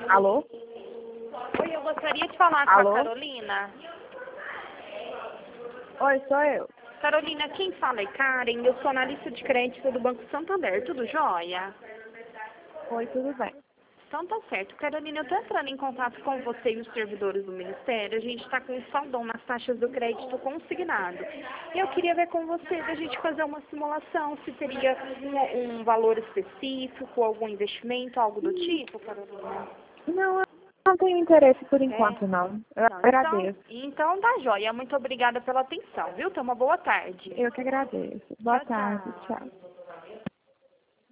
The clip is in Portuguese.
Alô? Oi, eu gostaria de falar com Alô? a Carolina. Oi, sou eu. Carolina, quem fala é Karen, eu sou analista de crédito do Banco Santander, tudo jóia? Oi, tudo bem? Então tá certo. Carolina, eu tô entrando em contato com você e os servidores do Ministério, a gente está com um saldão nas taxas do crédito consignado. E eu queria ver com você, da gente fazer uma simulação, se teria um valor específico, algum investimento, algo do tipo, Carolina? Não, eu não tenho interesse por É? enquanto, não. Eu Não, agradeço. então tá jóia. Muito obrigada pela atenção, viu? Tenha uma boa tarde. Eu que agradeço. Boa Tchau, tarde, tchau. tchau.